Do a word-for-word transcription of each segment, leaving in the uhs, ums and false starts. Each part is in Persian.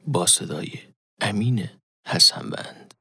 با صدای امین حسنوند.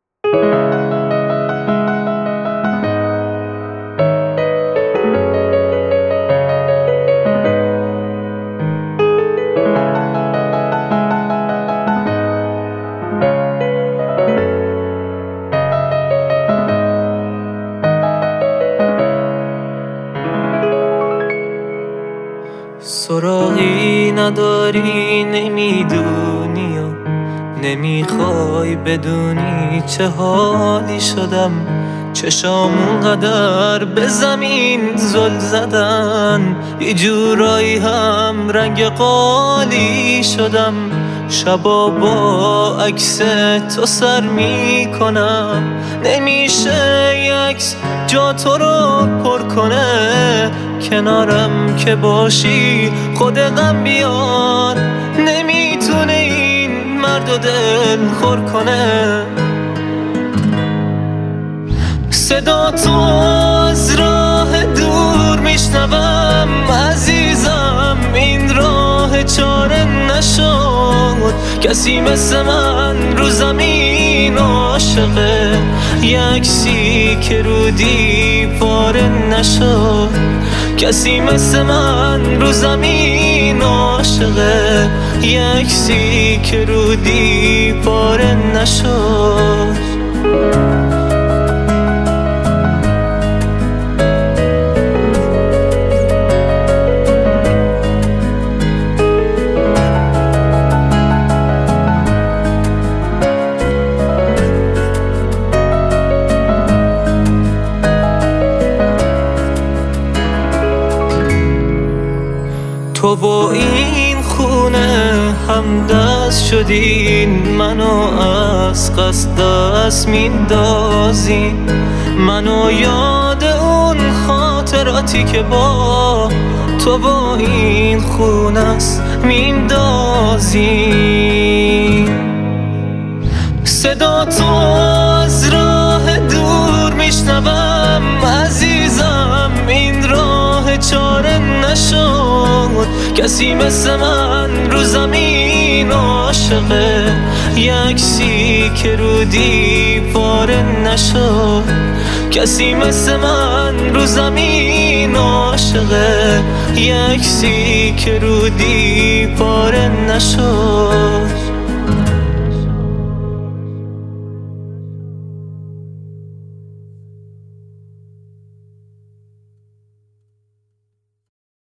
سراغی نداری، نمیدونی و نمیخوای بدونی چه حالی شدم. چشام اونقدر به زمین زل زدن، یه جورایی هم رنگ قالی شدم. شبا با عکس تو سر میکنم، نمیشه یه عکس جا تو رو پر کنه. کنارم که باشی خود غم بیار، نمیتونه این مرد و دل خور کنه. صدا تو از راه دور میشنوم عزیزم، این راه چاره نشد. کسی مثل من رو زمین عاشقه، یه عکسی که رو دیواره نشد. کسی مثل من رو زمین عاشقه، یه عکسی که رو دیواره نشد. تو با این خونه همدست شدین، منو از قصد دست میندازین. منو یاد اون خاطراتی که با تو با این خونه است میندازین. صدا تو از راه دور میشنوم عزیزم، این راه چاره نشد. کسی مثل من رو زمین عاشقه، یه عکسی که رو دیواره نشد. کسی مثل من رو زمین عاشقه، یه عکسی که رو دیواره نشد.